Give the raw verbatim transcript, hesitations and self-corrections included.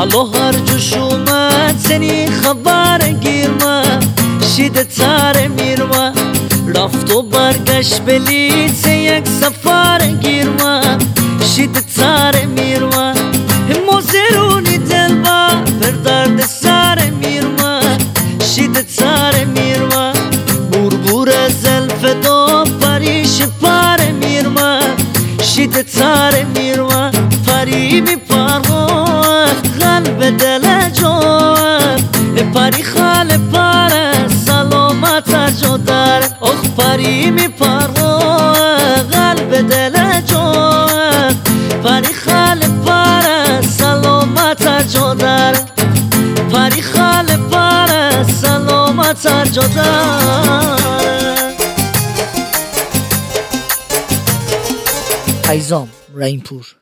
حالا هر جوش اومد سنی خبر گیرما شیده تر میرما رفت و برگشت بلیت یک سفر گیرما شیده تر میرما موزرونی دل با بر درد سر میرما شیده تر میرما بور بور زلف دو پریش پر میرما شیده تر میرما پری بی پروا قلب دل جوان پری خال پر سلامت جو در اخ پری می پروا قلب دل جوان پری خال پر سلامت جو در پری خال پر سلامت جو در ایزام رحیمپور.